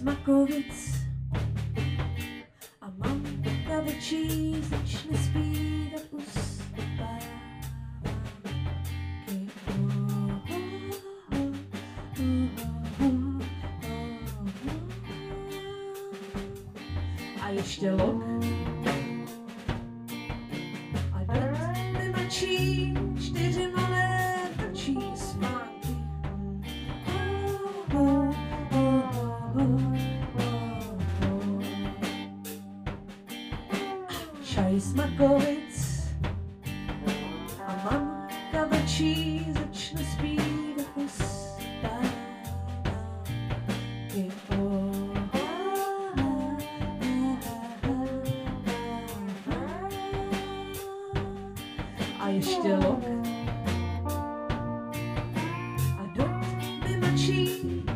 Makovic a mamka večí začne zpívat uspávanky. A ještě lok a dort mi mlčí 4 malé vlčí spánky. Čaj z Makovic a mamka vlčí začne zpívat uspávanky. A ještě lok a dort mi mlčí